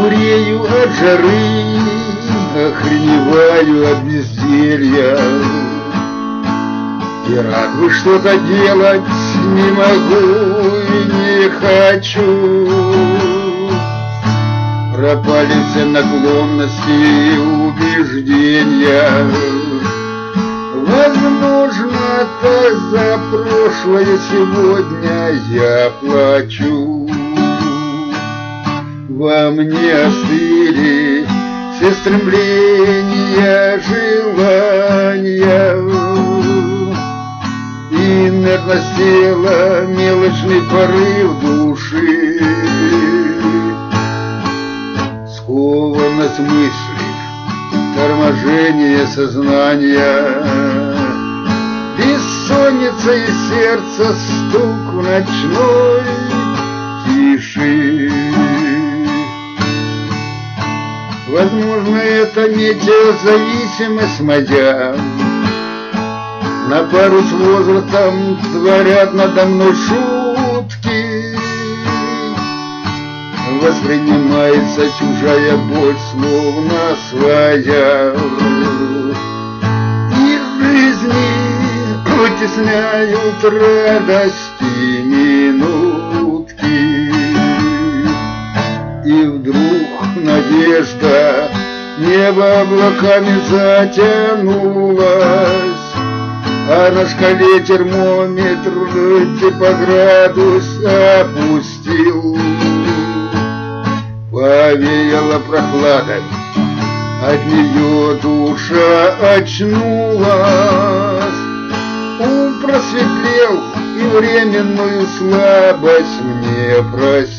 дурею от жары, охреневаю от безделья. И рад бы что-то делать не могу и не хочу. Пропали все наклонности и убеждения. Возможно, так за прошлое сегодня я плачу. Во мне остыли все стремления, желания. Инертность тела, мелочный порыв души, скованность мыслей, торможение сознания, бессонница и сердце, стук в ночной тиши. Возможно, это метеозависимость моя. На пару с возрастом творят надо мной шутки. Воспринимается чужая боль словно своя. И жизни вытесняют радости минутки. И вдруг надежда небо облаками затянулась. А на шкале термометр типа градус опустил. Повеяло прохладой, от нее душа очнулась. Ум просветлел и временную слабость мне простил.